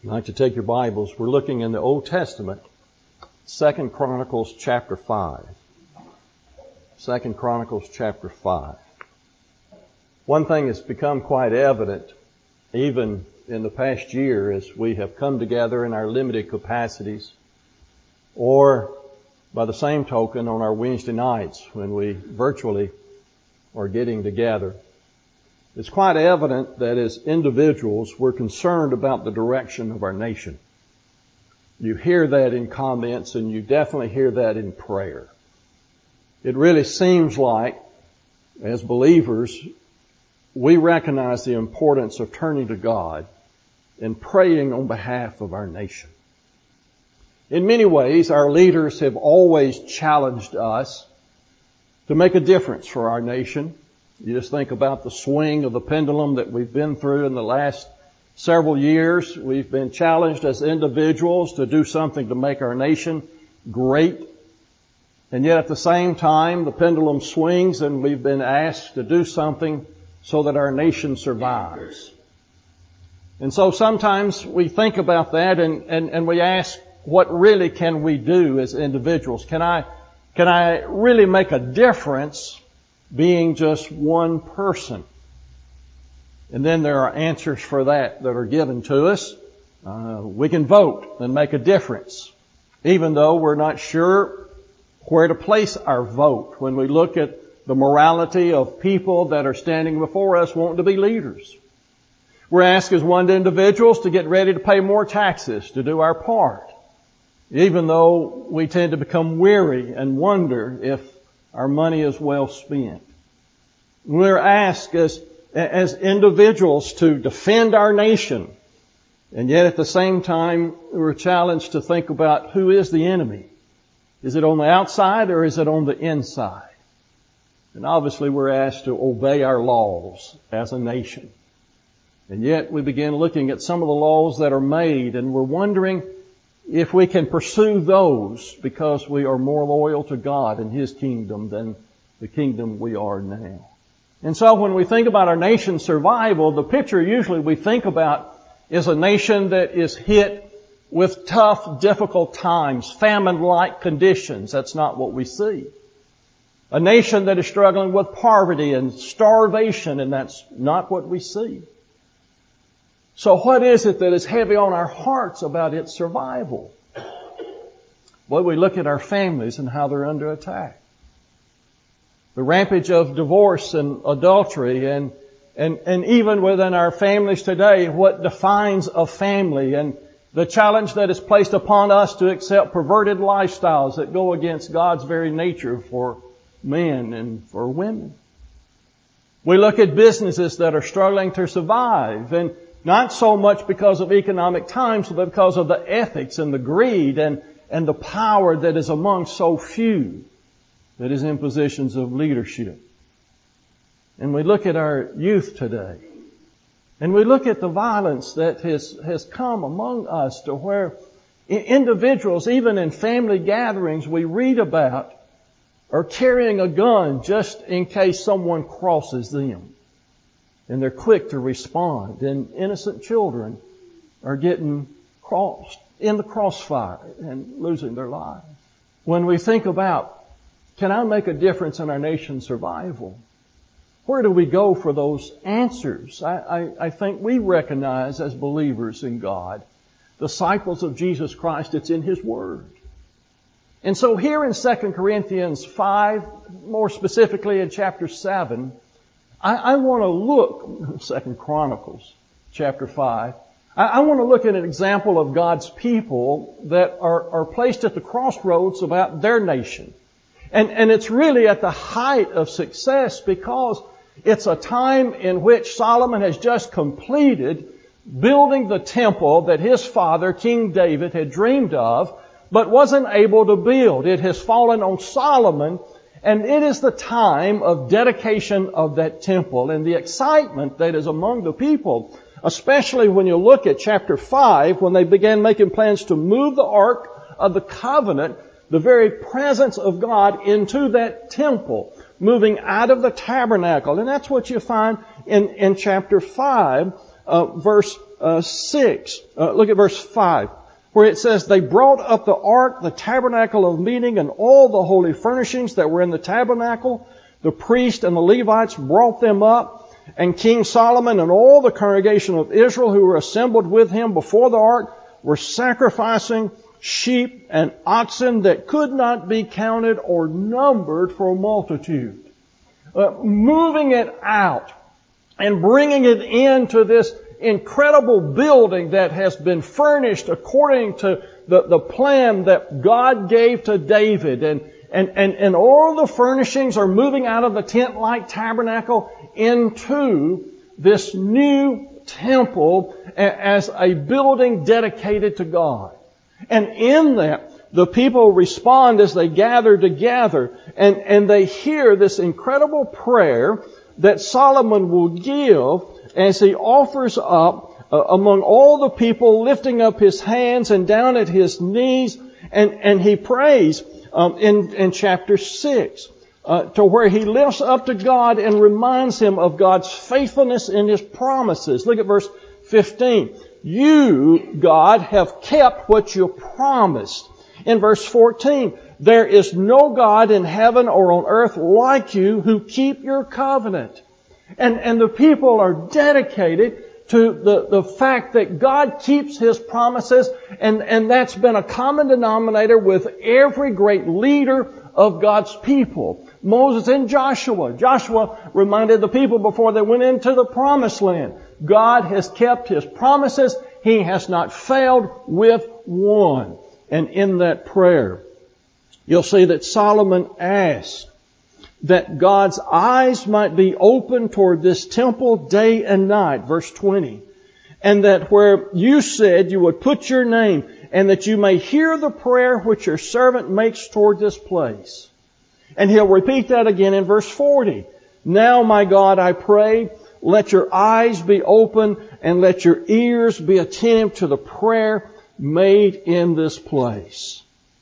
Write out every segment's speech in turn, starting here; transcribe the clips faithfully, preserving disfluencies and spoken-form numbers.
I'd like to take your Bibles. We're looking in the Old Testament, Second Chronicles chapter five. Second Chronicles chapter five. One thing that's become quite evident, even in the past year, as we have come together in our limited capacities, or by the same token on our Wednesday nights when we virtually are getting together, it's quite evident that as individuals, we're concerned about the direction of our nation. You hear that in comments, and you definitely hear that in prayer. It really seems like, as believers, we recognize the importance of turning to God and praying on behalf of our nation. In many ways, our leaders have always challenged us to make a difference for our nation. You just think about the swing of the pendulum that we've been through in the last several years. We've been challenged as individuals to do something to make our nation great. And yet at the same time, the pendulum swings and we've been asked to do something so that our nation survives. And so sometimes we think about that and, and, and we ask, what really can we do as individuals? Can I, can I really make a difference being just one person? And then there are answers for that that are given to us. Uh, we can vote and make a difference, even though we're not sure where to place our vote when we look at the morality of people that are standing before us wanting to be leaders. We're asked as one individuals to get ready to pay more taxes to do our part, even though we tend to become weary and wonder if our money is well spent. We're asked as, as individuals to defend our nation, and yet at the same time we're challenged to think about who is the enemy. Is it on the outside or is it on the inside? And obviously we're asked to obey our laws as a nation. And yet we begin looking at some of the laws that are made and we're wondering if we can pursue those because we are more loyal to God and His kingdom than the kingdom we are now. And so when we think about our nation's survival, the picture usually we think about is a nation that is hit with tough, difficult times, famine-like conditions. That's not what we see. A nation that is struggling with poverty and starvation, and that's not what we see. So what is it that is heavy on our hearts about its survival? Well, we look at our families and how they're under attack. The rampage of divorce and adultery and, and, and even within our families today, what defines a family and the challenge that is placed upon us to accept perverted lifestyles that go against God's very nature for men and for women. We look at businesses that are struggling to survive, and not so much because of economic times, but because of the ethics and the greed and, and the power that is among so few that is in positions of leadership. And we look at our youth today, and we look at the violence that has, has come among us to where individuals, even in family gatherings we read about, are carrying a gun just in case someone crosses them. And they're quick to respond. And innocent children are getting crossed in the crossfire and losing their lives. When we think about, can I make a difference in our nation's survival? Where do we go for those answers? I, I, I think we recognize as believers in God, disciples of Jesus Christ, it's in His Word. And so here in Second Corinthians five, more specifically in chapter seven, I, I want to look, Second Chronicles chapter five, I, I want to look at an example of God's people that are, are placed at the crossroads about their nation. And, and it's really at the height of success because it's a time in which Solomon has just completed building the temple that his father, King David, had dreamed of, but wasn't able to build. It has fallen on Solomon, and it is the time of dedication of that temple and the excitement that is among the people, especially when you look at chapter five, when they began making plans to move the Ark of the Covenant, the very presence of God, into that temple, moving out of the tabernacle. And that's what you find in, in chapter five. uh, verse uh, six. Uh, look at verse five, where it says, they brought up the ark, the tabernacle of meeting, and all the holy furnishings that were in the tabernacle. The priests and the Levites brought them up, and King Solomon and all the congregation of Israel who were assembled with him before the ark were sacrificing sheep and oxen that could not be counted or numbered for multitude. Uh, moving it out and bringing it into this incredible building that has been furnished according to the, the plan that God gave to David. And, and, and, and all the furnishings are moving out of the tent-like tabernacle into this new temple as a building dedicated to God. And in that, the people respond as they gather together, and, and they hear this incredible prayer that Solomon will give as he offers up uh, among all the people, lifting up his hands and down at his knees, and, and he prays um, in, in chapter six, uh, to where he lifts up to God and reminds him of God's faithfulness in his promises. Look at verse fifteen. You, God, have kept what you promised. In verse fourteen, there is no God in heaven or on earth like you who keep your covenant. And, and the people are dedicated to the, the fact that God keeps His promises, and, and that's been a common denominator with every great leader of God's people. Moses and Joshua. Joshua reminded the people before they went into the promised land. God has kept His promises. He has not failed with one. And in that prayer, you'll see that Solomon asked that God's eyes might be open toward this temple day and night, verse twenty. And that where you said you would put your name, and that you may hear the prayer which your servant makes toward this place. And he'll repeat that again in verse forty. Now, my God, I pray, let your eyes be open and let your ears be attentive to the prayer made in this place.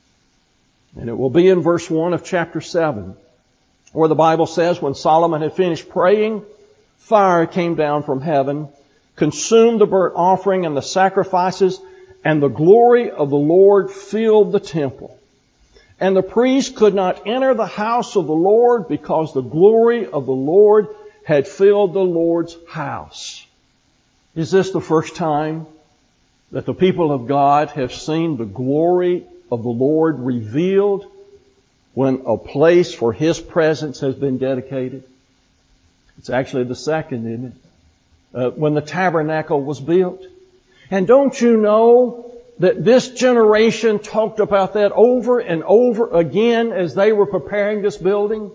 And it will be in verse one of chapter seven, where the Bible says, when Solomon had finished praying, fire came down from heaven, consumed the burnt offering and the sacrifices, and the glory of the Lord filled the temple. And the priest could not enter the house of the Lord because the glory of the Lord had filled the Lord's house. Is this the first time that the people of God have seen the glory of the Lord revealed when a place for His presence has been dedicated? It's actually the second, isn't it? Uh, when the tabernacle was built. And don't you know that this generation talked about that over and over again as they were preparing this building?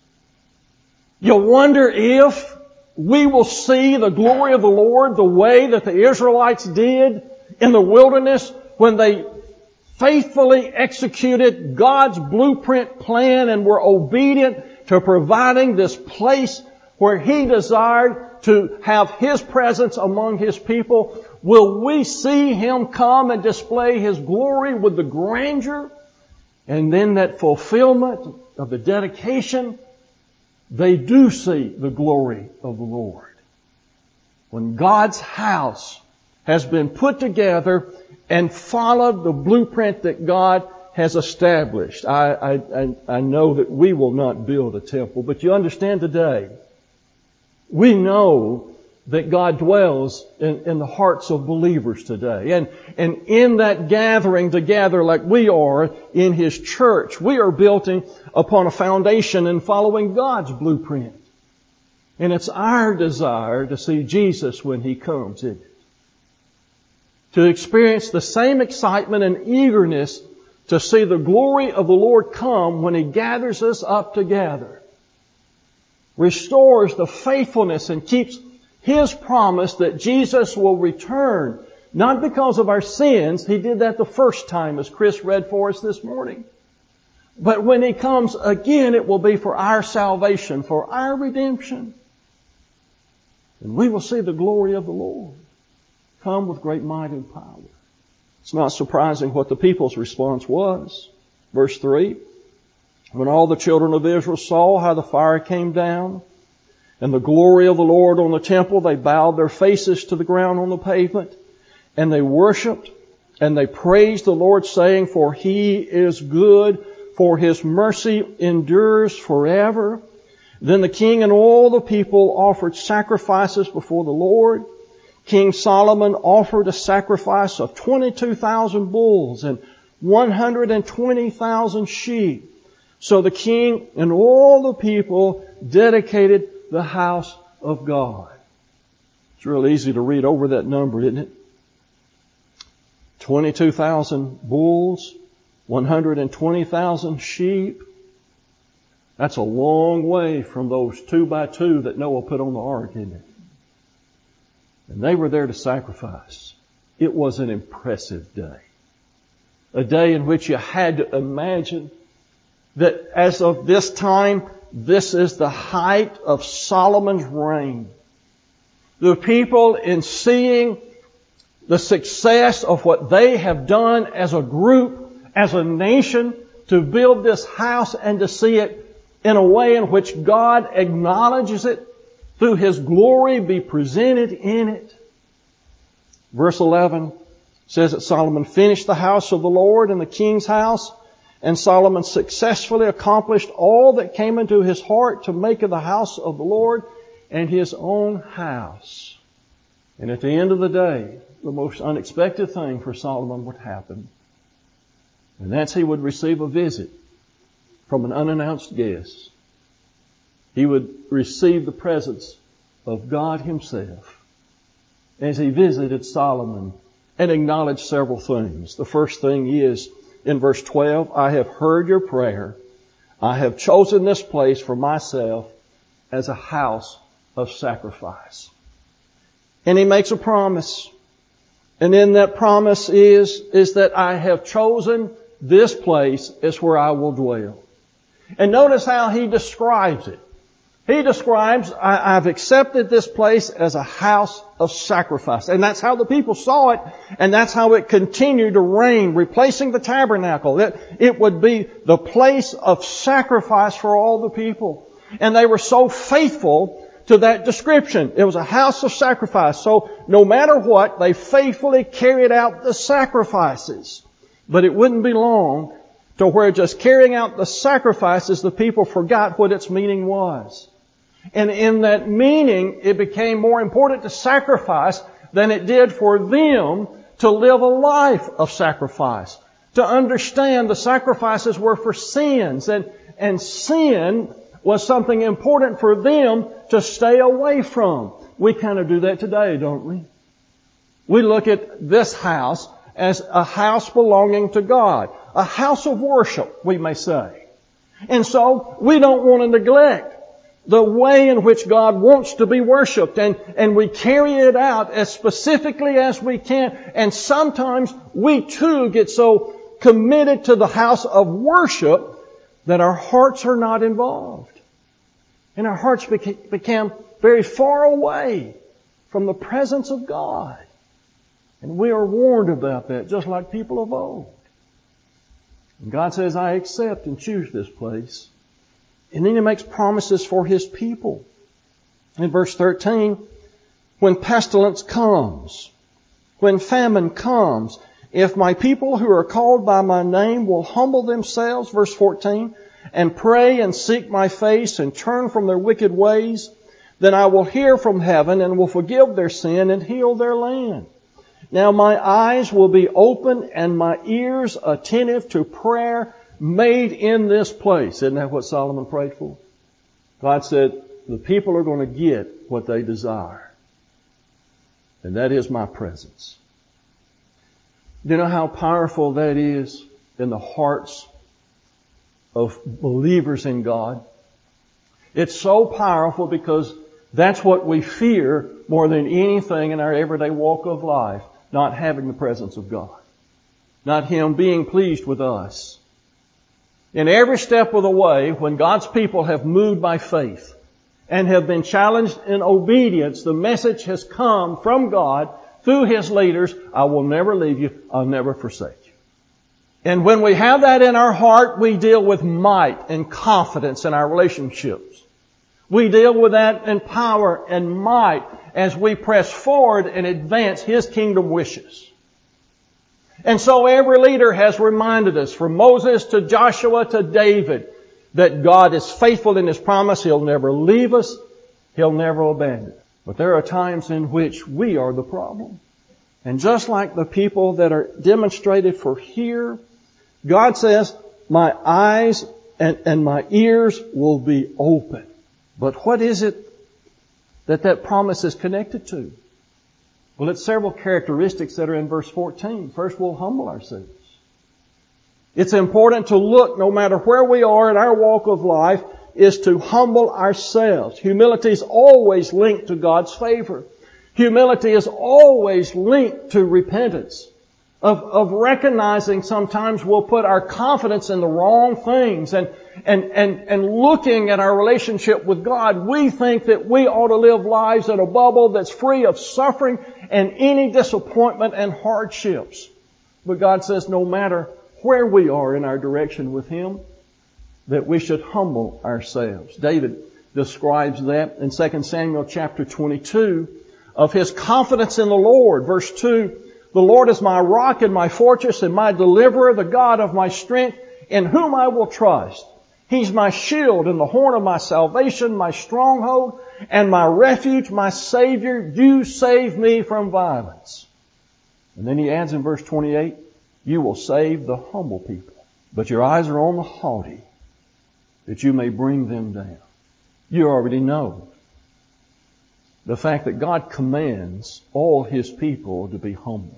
You wonder if we will see the glory of the Lord the way that the Israelites did in the wilderness when they faithfully executed God's blueprint plan and were obedient to providing this place where He desired to have His presence among His people. Will we see Him come and display His glory with the grandeur and then that fulfillment of the dedication? They do see the glory of the Lord. When God's house has been put together and followed the blueprint that God has established. I, I, I know that we will not build a temple, but you understand today, we know that God dwells in, in the hearts of believers today. And, and in that gathering together like we are in His church, we are building upon a foundation and following God's blueprint. And it's our desire to see Jesus when He comes, isn't it? To experience the same excitement and eagerness to see the glory of the Lord come when He gathers us up together. Restores the faithfulness and keeps His promise that Jesus will return, not because of our sins. He did that the first time, as Chris read for us this morning. But when He comes again, it will be for our salvation, for our redemption. And we will see the glory of the Lord come with great might and power. It's not surprising what the people's response was. Verse three, when all the children of Israel saw how the fire came down and the glory of the Lord on the temple. They bowed their faces to the ground on the pavement, and they worshiped, and they praised the Lord, saying, for He is good, for His mercy endures forever. Then the king and all the people offered sacrifices before the Lord. King Solomon offered a sacrifice of twenty-two thousand bulls and one hundred twenty thousand sheep. So the king and all the people dedicated the house of God. It's real easy to read over that number, isn't it? twenty-two thousand bulls, one hundred twenty thousand sheep. That's a long way from those two by two that Noah put on the ark, isn't it? And they were there to sacrifice. It was an impressive day. A day in which you had to imagine that as of this time, this is the height of Solomon's reign. The people, in seeing the success of what they have done as a group, as a nation, to build this house and to see it in a way in which God acknowledges it, through His glory be presented in it. Verse eleven says that Solomon finished the house of the Lord and the king's house, and Solomon successfully accomplished all that came into his heart to make of the house of the Lord and his own house. And at the end of the day, the most unexpected thing for Solomon would happen. And that's he would receive a visit from an unannounced guest. He would receive the presence of God Himself as He visited Solomon and acknowledged several things. The first thing is, in verse twelve, I have heard your prayer. I have chosen this place for myself as a house of sacrifice. And he makes a promise. And in that promise is, is that I have chosen this place as where I will dwell. And notice how he describes it. He describes, I, I've accepted this place as a house of sacrifice. And that's how the people saw it. And that's how it continued to reign, replacing the tabernacle. That it would be the place of sacrifice for all the people. And they were so faithful to that description. It was a house of sacrifice. So no matter what, they faithfully carried out the sacrifices. But it wouldn't be long to where just carrying out the sacrifices, the people forgot what its meaning was. And in that meaning, it became more important to sacrifice than it did for them to live a life of sacrifice. To understand the sacrifices were for sins, and, and sin was something important for them to stay away from. We kind of do that today, don't we? We look at this house as a house belonging to God. A house of worship, we may say. And so, we don't want to neglect the way in which God wants to be worshipped, and, and we carry it out as specifically as we can. And sometimes we too get so committed to the house of worship that our hearts are not involved. And our hearts beca- become very far away from the presence of God. And we are warned about that, just like people of old. And God says, I accept and choose this place. And then He makes promises for His people. In verse thirteen, when pestilence comes, when famine comes, if my people who are called by my name will humble themselves, verse fourteen, and pray and seek my face and turn from their wicked ways, then I will hear from heaven and will forgive their sin and heal their land. Now my eyes will be open and my ears attentive to prayer made in this place. Isn't that what Solomon prayed for? God said, the people are going to get what they desire. And that is my presence. Do you know how powerful that is in the hearts of believers in God? It's so powerful because that's what we fear more than anything in our everyday walk of life. Not having the presence of God. Not Him being pleased with us. In every step of the way, when God's people have moved by faith and have been challenged in obedience, the message has come from God through His leaders, I will never leave you, I'll never forsake you. And when we have that in our heart, we deal with might and confidence in our relationships. We deal with that in power and might as we press forward and advance His kingdom wishes. And so every leader has reminded us, from Moses to Joshua to David, that God is faithful in His promise. He'll never leave us. He'll never abandon us. But there are times in which we are the problem. And just like the people that are demonstrated for here, God says, my eyes and, and my ears will be open. But what is it that that promise is connected to? Well, it's several characteristics that are in verse fourteen. First, we'll humble ourselves. It's important to look, no matter where we are in our walk of life, is to humble ourselves. Humility is always linked to God's favor. Humility is always linked to repentance. Of, of recognizing sometimes we'll put our confidence in the wrong things and, and, and, and looking at our relationship with God, we think that we ought to live lives in a bubble that's free of suffering and any disappointment and hardships. But God says no matter where we are in our direction with Him, that we should humble ourselves. David describes that in Second Samuel chapter twenty-two of his confidence in the Lord. Verse two, the Lord is my rock and my fortress and my deliverer, the God of my strength, in whom I will trust. He's my shield and the horn of my salvation, my stronghold and my refuge, my Savior. You save me from violence. And then he adds in verse twenty-eight, you will save the humble people, but your eyes are on the haughty, that you may bring them down. You already know the fact that God commands all His people to be humble.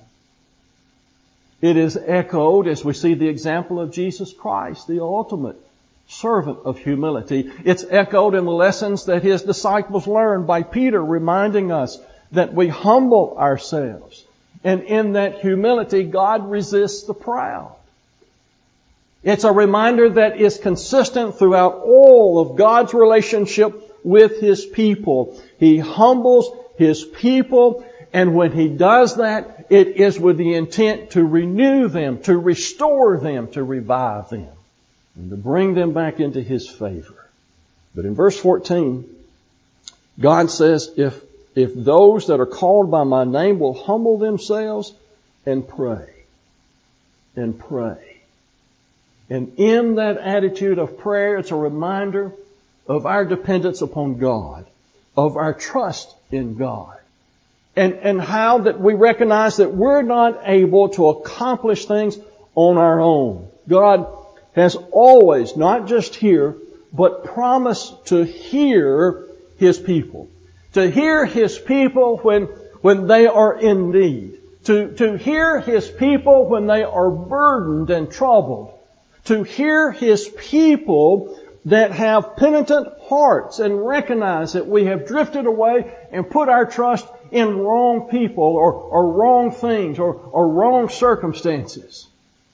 It is echoed as we see the example of Jesus Christ, the ultimate servant of humility. It's echoed in the lessons that His disciples learned by Peter, reminding us that we humble ourselves. And in that humility, God resists the proud. It's a reminder that is consistent throughout all of God's relationship with His people. He humbles His people, and when He does that, it is with the intent to renew them, to restore them, to revive them, and to bring them back into His favor. But in verse fourteen, God says, if, if those that are called by my name will humble themselves and pray, and pray. And in that attitude of prayer, it's a reminder of our dependence upon God, of our trust in God, and, and how that we recognize that we're not able to accomplish things on our own. God has always, not just here, but promised to hear His people. To hear His people when, when they are in need. To, to hear His people when they are burdened and troubled. To hear His people that have penitent hearts and recognize that we have drifted away and put our trust in wrong people or, or wrong things or, or wrong circumstances.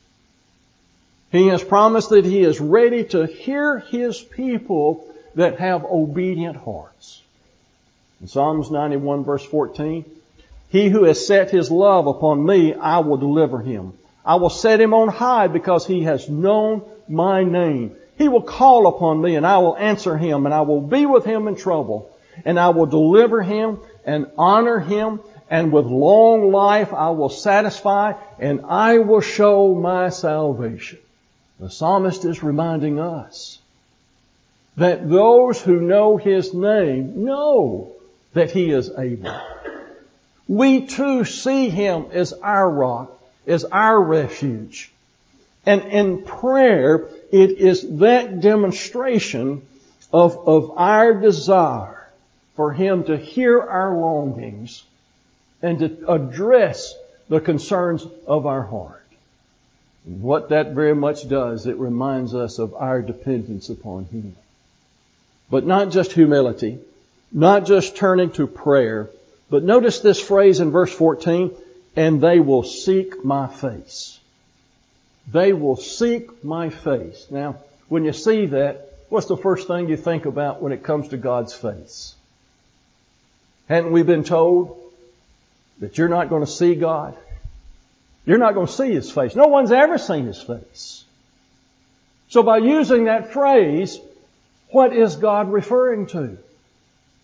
He has promised that He is ready to hear His people that have obedient hearts. In Psalms ninety-one verse fourteen, He who has set His love upon me, I will deliver him. I will set him on high because he has known my name. He will call upon me and I will answer him, and I will be with him in trouble, and I will deliver him and honor him, and with long life I will satisfy, and I will show my salvation. The psalmist is reminding us that those who know His name know that He is able. We too see Him as our rock, as our refuge. And in prayer, it is that demonstration of, of our desire for Him to hear our longings and to address the concerns of our heart. And what that very much does, it reminds us of our dependence upon Him. But not just humility, not just turning to prayer, but notice this phrase in verse fourteen, and they will seek my face. They will seek my face. Now, when you see that, what's the first thing you think about when it comes to God's face? Hadn't we been told that you're not going to see God? You're not going to see His face. No one's ever seen His face. So by using that phrase, what is God referring to?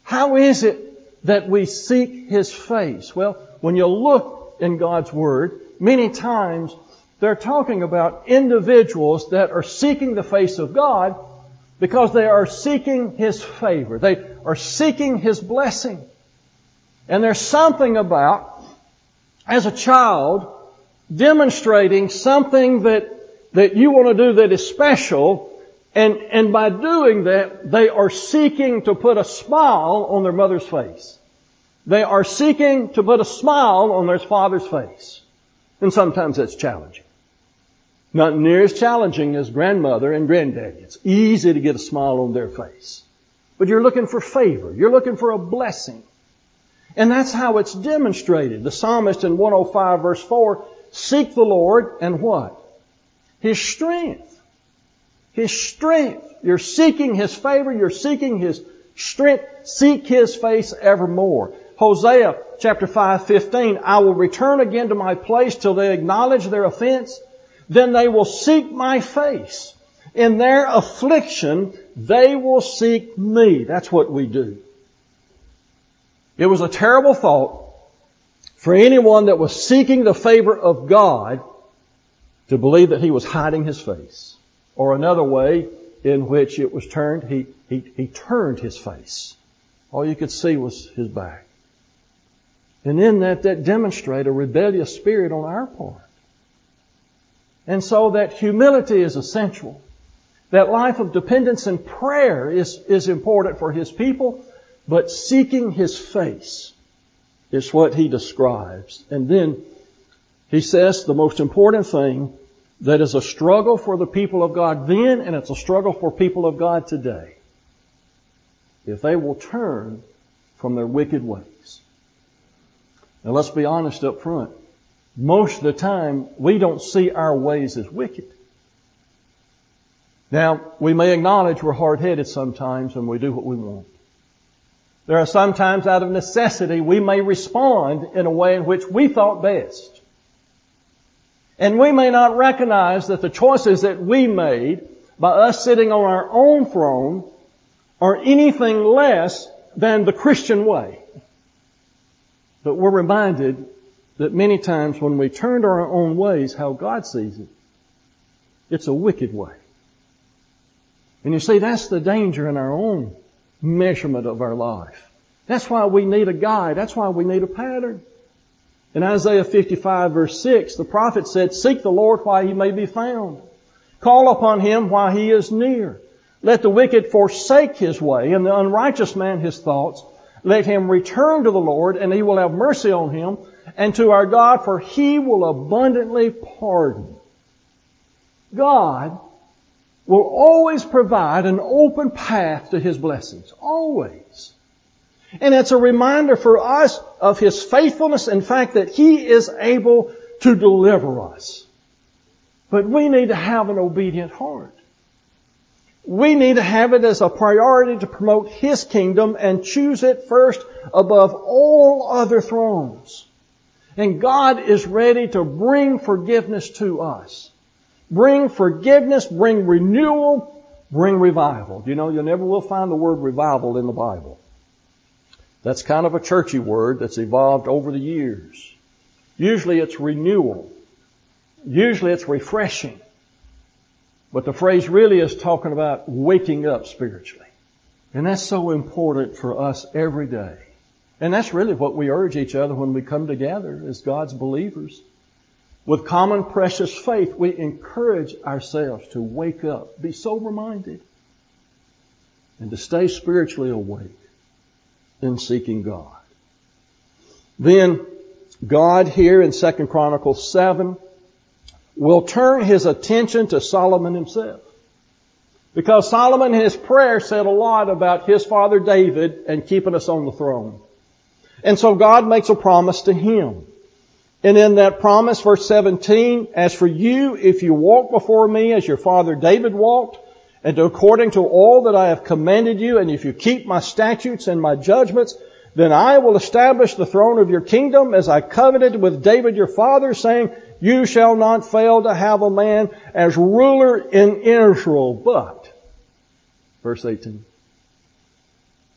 How is it that we seek His face? Well, when you look in God's Word, many times they're talking about individuals that are seeking the face of God because they are seeking His favor. They are seeking His blessing. And there's something about, as a child, demonstrating something that, that you want to do that is special. And, and by doing that, they are seeking to put a smile on their mother's face. They are seeking to put a smile on their father's face. And sometimes that's challenging. Not near as challenging as grandmother and granddaddy. It's easy to get a smile on their face. But you're looking for favor. You're looking for a blessing. And that's how it's demonstrated. The psalmist in one oh five verse four, seek the Lord and what? His strength. His strength. You're seeking His favor. You're seeking His strength. Seek His face evermore. Hosea chapter five fifteen, I will return again to my place till they acknowledge their offense. Then they will seek my face. In their affliction, they will seek me. That's what we do. It was a terrible thought for anyone that was seeking the favor of God to believe that He was hiding His face. Or another way in which it was turned, He, he, he turned His face. All you could see was His back. And in that, that demonstrated a rebellious spirit on our part. And so that humility is essential. That life of dependence and prayer is, is important for His people, but seeking His face is what He describes. And then He says the most important thing that is a struggle for the people of God then, and it's a struggle for people of God today. If they will turn from their wicked ways. Now let's be honest up front. Most of the time, we don't see our ways as wicked. Now, we may acknowledge we're hard-headed sometimes and we do what we want. There are sometimes out of necessity we may respond in a way in which we thought best. And we may not recognize that the choices that we made by us sitting on our own throne are anything less than the Christian way. But we're reminded that many times when we turn to our own ways, how God sees it, it's a wicked way. And you see, that's the danger in our own measurement of our life. That's why we need a guide. That's why we need a pattern. In Isaiah fifty-five verse six, the prophet said, seek the Lord while He may be found. Call upon Him while He is near. Let the wicked forsake his way and the unrighteous man his thoughts. Let him return to the Lord and He will have mercy on him, and to our God, for He will abundantly pardon. God will always provide an open path to His blessings. Always. And it's a reminder for us of His faithfulness and fact that He is able to deliver us. But we need to have an obedient heart. We need to have it as a priority to promote His kingdom and choose it first above all other thrones. And God is ready to bring forgiveness to us. Bring forgiveness, bring renewal, bring revival. You know, you never will find the word revival in the Bible. That's kind of a churchy word that's evolved over the years. Usually it's renewal. Usually it's refreshing. But the phrase really is talking about waking up spiritually. And that's so important for us every day. And that's really what we urge each other when we come together as God's believers. With common precious faith, we encourage ourselves to wake up, be sober-minded, and to stay spiritually awake in seeking God. Then, God here in Second Chronicles seven will turn His attention to Solomon himself. Because Solomon in his prayer said a lot about his father David and keeping us on the throne. And so God makes a promise to him. And in that promise, verse seventeen, as for you, if you walk before me as your father David walked, and according to all that I have commanded you, and if you keep my statutes and my judgments, then I will establish the throne of your kingdom as I covenanted with David your father, saying, you shall not fail to have a man as ruler in Israel. But, verse eighteen,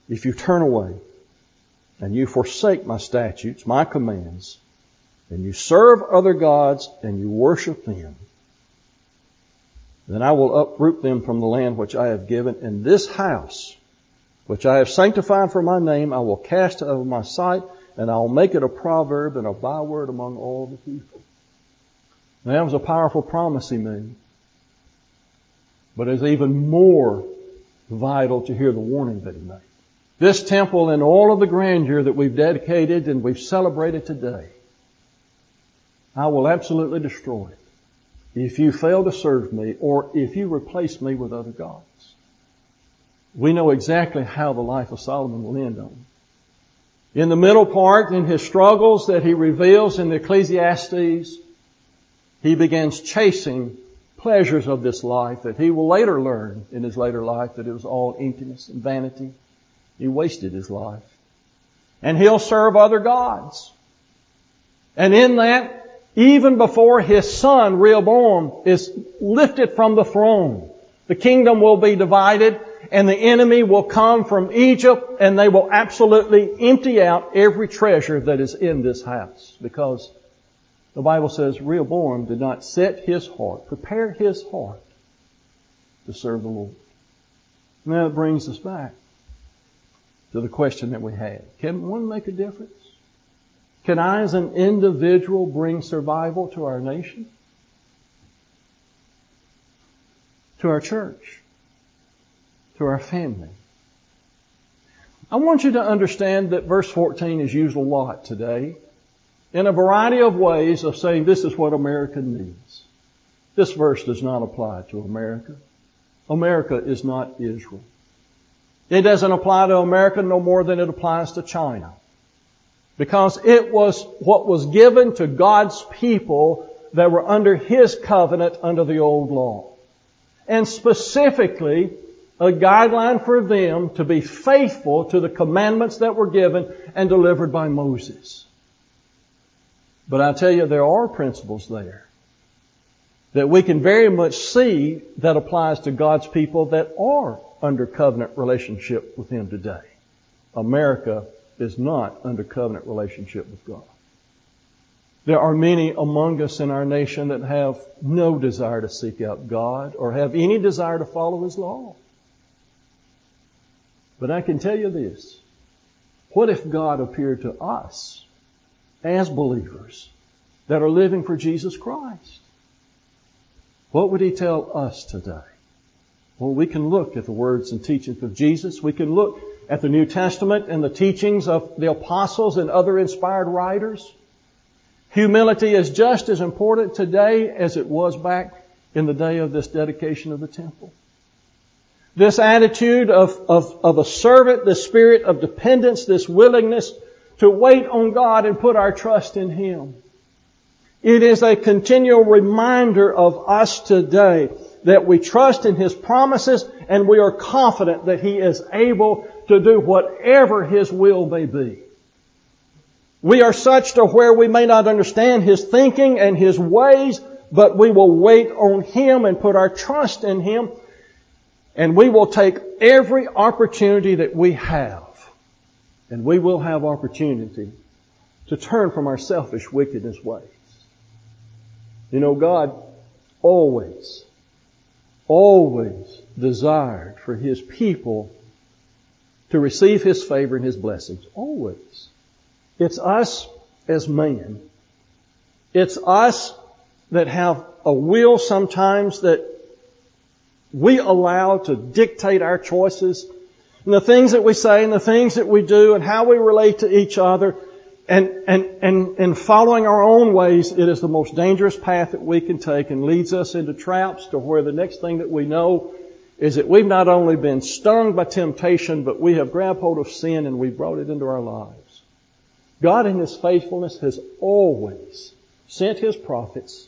if you turn away and you forsake my statutes, my commands, and you serve other gods and you worship them, then I will uproot them from the land which I have given, and this house which I have sanctified for my name I will cast out of my sight, and I will make it a proverb and a byword among all the people. Now, that was a powerful promise he made. But it's even more vital to hear the warning that he made. This temple and all of the grandeur that we've dedicated and we've celebrated today, I will absolutely destroy it if you fail to serve me or if you replace me with other gods. We know exactly how the life of Solomon will end on. In the middle part, in his struggles that he reveals in the Ecclesiastes, he begins chasing pleasures of this life that he will later learn in his later life that it was all emptiness and vanity. He wasted his life. And he'll serve other gods. And in that, even before his son Rehoboam is lifted from the throne, the kingdom will be divided and the enemy will come from Egypt and they will absolutely empty out every treasure that is in this house. Because the Bible says Rehoboam did not set his heart, prepare his heart to serve the Lord. And that brings us back to the question that we had. Can one make a difference? Can I as an individual bring survival to our nation? To our church? To our family? I want you to understand that verse fourteen is used a lot today in a variety of ways of saying this is what America needs. This verse does not apply to America. America is not Israel. It doesn't apply to America no more than it applies to China. Because it was what was given to God's people that were under His covenant under the old law. And specifically, a guideline for them to be faithful to the commandments that were given and delivered by Moses. But I tell you, there are principles there that we can very much see that applies to God's people that are under covenant relationship with Him today. America is not under covenant relationship with God. There are many among us in our nation that have no desire to seek out God or have any desire to follow His law. But I can tell you this. What if God appeared to us as believers that are living for Jesus Christ? What would He tell us today? Well, we can look at the words and teachings of Jesus. We can look at the New Testament and the teachings of the apostles and other inspired writers. Humility is just as important today as it was back in the day of this dedication of the temple. This attitude of, of, of a servant, this spirit of dependence, this willingness to wait on God and put our trust in Him. It is a continual reminder of us today that we trust in His promises and we are confident that He is able to do whatever His will may be. We are such to where we may not understand His thinking and His ways, but we will wait on Him and put our trust in Him, and we will take every opportunity that we have, and we will have opportunity to turn from our selfish wickedness ways. You know, God always, always desired for His people to receive His favor and His blessings. Always. It's us as man. It's us that have a will sometimes that we allow to dictate our choices and the things that we say and the things that we do and how we relate to each other. And, and, and, and following our own ways, it is the most dangerous path that we can take and leads us into traps to where the next thing that we know is that we've not only been stung by temptation, but we have grabbed hold of sin and we brought it into our lives. God in His faithfulness has always sent His prophets,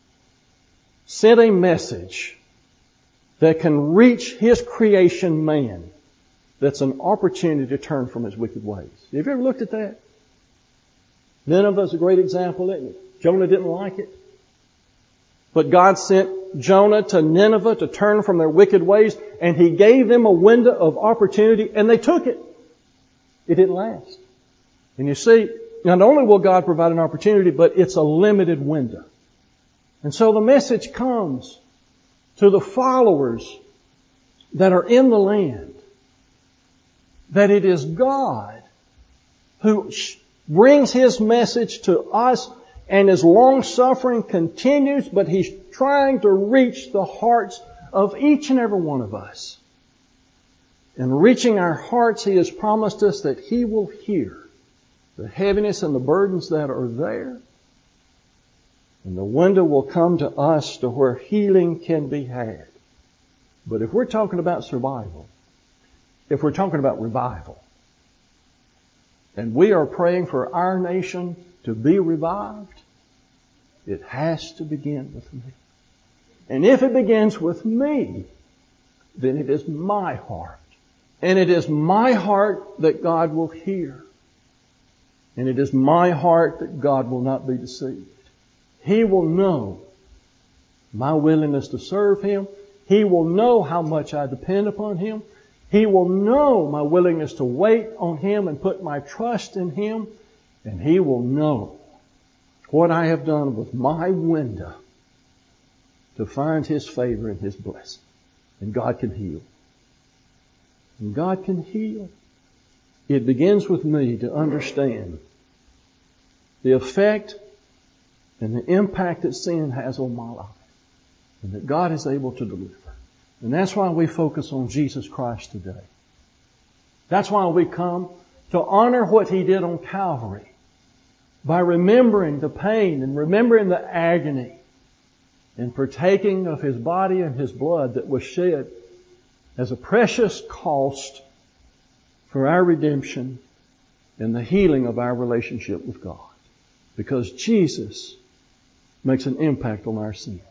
sent a message that can reach His creation man that's an opportunity to turn from his wicked ways. Have you ever looked at that? Nineveh is a great example, isn't it? Jonah didn't like it. But God sent Jonah to Nineveh to turn from their wicked ways, and He gave them a window of opportunity, and they took it. It didn't last. And you see, not only will God provide an opportunity, but it's a limited window. And so the message comes to the followers that are in the land that it is God who brings His message to us, and His long-suffering continues, but He's trying to reach the hearts of each and every one of us. In reaching our hearts, He has promised us that He will hear the heaviness and the burdens that are there. And the window will come to us to where healing can be had. But if we're talking about survival, if we're talking about revival, and we are praying for our nation to be revived, it has to begin with me. And if it begins with me, then it is my heart. And it is my heart that God will hear. And it is my heart that God will not be deceived. He will know my willingness to serve Him. He will know how much I depend upon Him. He will know my willingness to wait on Him and put my trust in Him. And He will know what I have done with my window to find His favor and His blessing. And God can heal. And God can heal. It begins with me to understand the effect and the impact that sin has on my life. And that God is able to deliver. And that's why we focus on Jesus Christ today. That's why we come to honor what He did on Calvary by remembering the pain and remembering the agony and partaking of His body and His blood that was shed as a precious cost for our redemption and the healing of our relationship with God. Because Jesus makes an impact on our sins.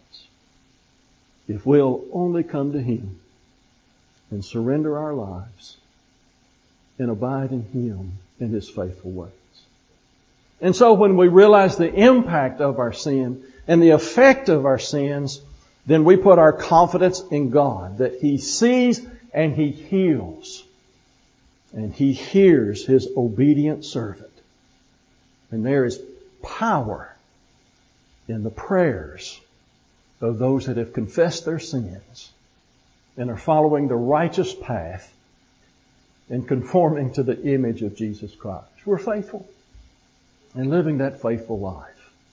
If we'll only come to Him and surrender our lives and abide in Him in His faithful ways. And so when we realize the impact of our sin and the effect of our sins, then we put our confidence in God that He sees and He heals. And He hears His obedient servant. And there is power in the prayers of those that have confessed their sins and are following the righteous path and conforming to the image of Jesus Christ. We're faithful and living that faithful life.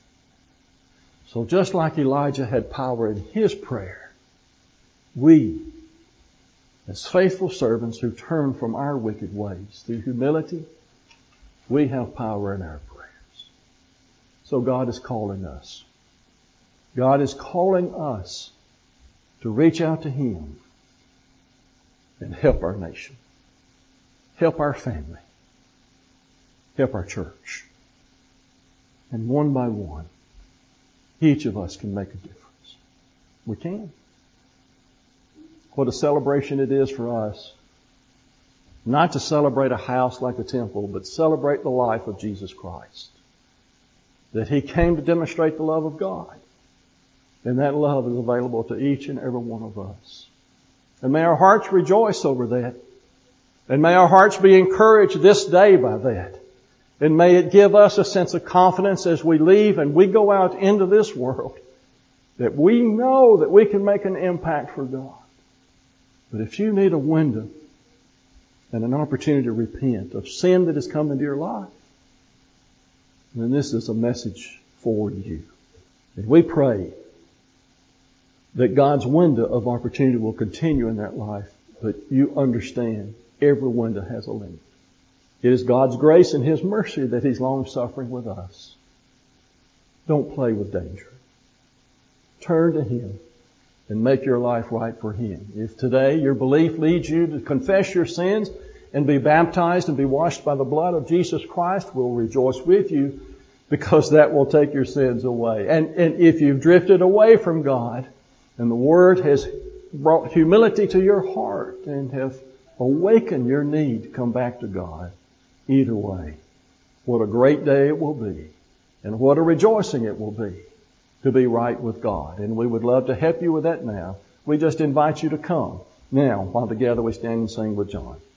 So just like Elijah had power in his prayer, we, as faithful servants who turn from our wicked ways through humility, we have power in our prayers. So God is calling us. God is calling us to reach out to Him and help our nation, help our family, help our church. And one by one, each of us can make a difference. We can. What a celebration it is for us, not to celebrate a house like a temple, but celebrate the life of Jesus Christ. That He came to demonstrate the love of God. And that love is available to each and every one of us. And may our hearts rejoice over that. And may our hearts be encouraged this day by that. And may it give us a sense of confidence as we leave and we go out into this world, that we know that we can make an impact for God. But if you need a window and an opportunity to repent of sin that has come into your life, then this is a message for you. And we pray that God's window of opportunity will continue in that life, but you understand every window has a limit. It is God's grace and His mercy that He's long-suffering with us. Don't play with danger. Turn to Him and make your life right for Him. If today your belief leads you to confess your sins and be baptized and be washed by the blood of Jesus Christ, we'll rejoice with you because that will take your sins away. And, and if you've drifted away from God and the Word has brought humility to your heart and have awakened your need to come back to God, either way, what a great day it will be and what a rejoicing it will be to be right with God. And we would love to help you with that now. We just invite you to come now while together we stand and sing with John.